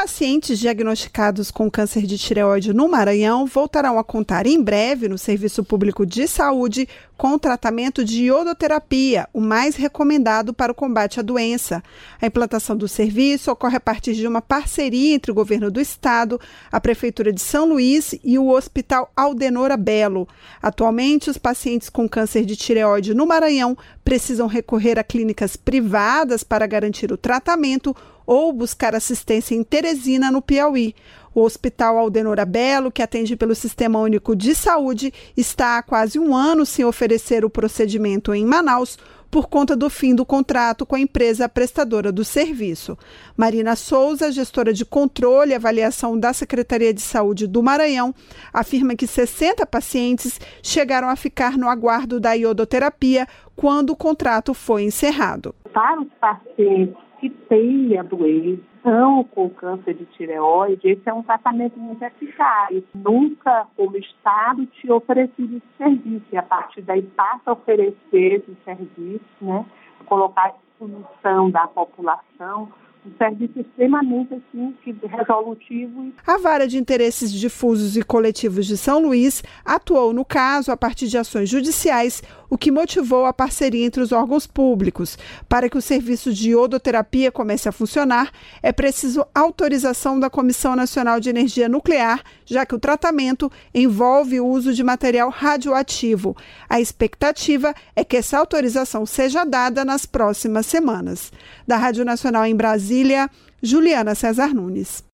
pacientes diagnosticados com câncer de tireoide no Maranhão voltarão a contar em breve no Serviço Público de Saúde com o tratamento de iodoterapia, o mais recomendado para o combate à doença. A implantação do serviço ocorre a partir de uma parceria entre o governo do estado, a Prefeitura de São Luís e o Hospital Aldenora Bello. Atualmente, os pacientes com câncer de tireoide no Maranhão precisam recorrer a clínicas privadas para garantir o tratamento ou buscar assistência em Teresina, no Piauí. O Hospital Aldenora Bello, que atende pelo Sistema Único de Saúde, está há quase um ano sem oferecer o procedimento em Manaus por conta do fim do contrato com a empresa prestadora do serviço. Marina Souza, gestora de controle e avaliação da Secretaria de Saúde do Maranhão, afirma que 60 pacientes chegaram a ficar no aguardo da iodoterapia quando o contrato foi encerrado. Para os pacientes que têm a doença, com câncer de tireoide, esse é um tratamento muito eficaz. Nunca, como Estado, tinha oferecido esse serviço. E a partir daí passa a oferecer esse serviço, colocar à disposição da população um serviço extremamente resolutivo. A Vara de Interesses Difusos e Coletivos de São Luís atuou no caso a partir de ações judiciais, o que motivou a parceria entre os órgãos públicos. Para que o serviço de iodoterapia comece a funcionar, é preciso autorização da Comissão Nacional de Energia Nuclear, já que o tratamento envolve o uso de material radioativo. A expectativa é que essa autorização seja dada nas próximas semanas. Da Rádio Nacional em Brasília, Juliana César Nunes.